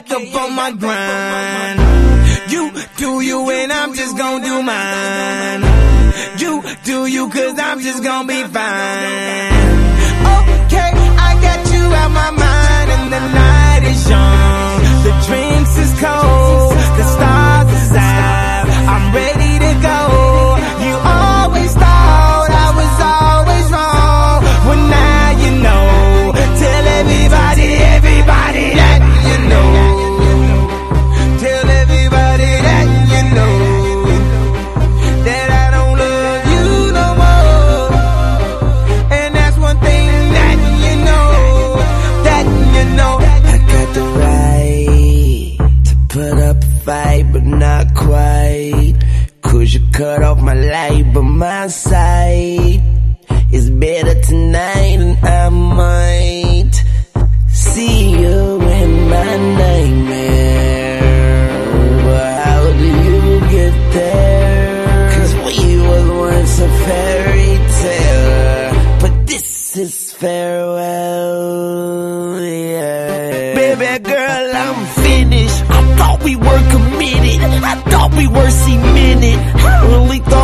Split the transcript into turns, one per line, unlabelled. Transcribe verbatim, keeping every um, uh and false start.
back up on my grind. You do you and I'm just gonna do mine. You do you cause I'm just gonna be fine. Okay, I got you out my mind and the night is young. The drinks is cold, the stars is out. I'm ready to go. You always thought I was always wrong. Well now you know. Tell everybody, everybody that you know. Tell everybody that you know that I don't love you no more. And that's one thing that you know, that you know. I got the right to put up a fight, but not quite. Cause you cut off my light, but my sight is better tonight, and I might see you in my nightmare. But how do you get there? Cause we was once a fairy tale, but this is farewell, yeah. Baby girl, I'm finished. I thought we were committed, I thought we were cemented. I really thought